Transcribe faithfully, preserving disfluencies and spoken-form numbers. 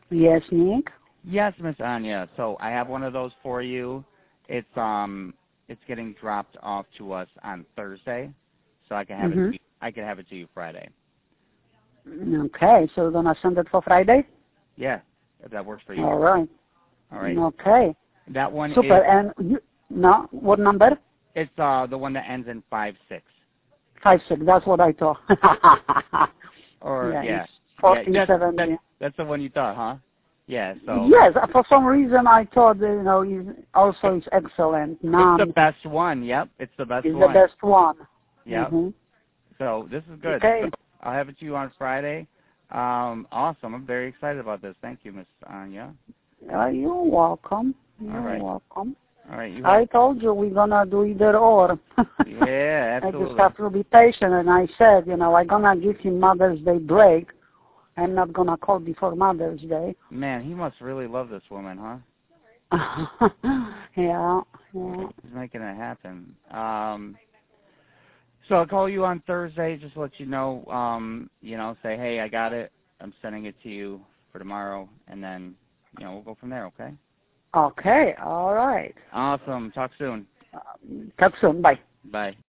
Yes, Nick. Yes, Miss Anya. So I have one of those for you. It's um, it's getting dropped off to us on Thursday, so I can have it. Mm-hmm. To you, I can have it to you Friday. Okay, so you're gonna send it for Friday? Yeah, if that works for you. All right. All right. Okay. That one Super. is. And you, no, what number? It's uh the one that ends in five six. Five six. That's what I thought. Or yeah, yeah, it's yeah. fourteen That's seven. that's Yeah. that's the one you thought, huh? Yeah. So Yes, for some reason I thought you know is also is excellent. it's None the best one. Yep, it's the best is the one. best one. Yep. Mm-hmm. So this is good. Okay. So I'll have it to you on Friday. Um, awesome. I'm very excited about this. Thank you, Miss Anya. Uh, you're welcome. You're All right. welcome. All right. You I have. told you we're gonna do either or. Yeah, I just absolutely. have to be patient, and I said, you know, I'm gonna give him Mother's Day break. I'm not gonna call before Mother's Day. Man, he must really love this woman, huh? yeah, yeah. He's making it happen. Um, so I'll call you on Thursday, just to let you know, um, you know, say, hey, I got it. I'm sending it to you for tomorrow, and then, you know, we'll go from there, okay? Okay, all right. Awesome. Talk soon. Um, talk soon. Bye. Bye.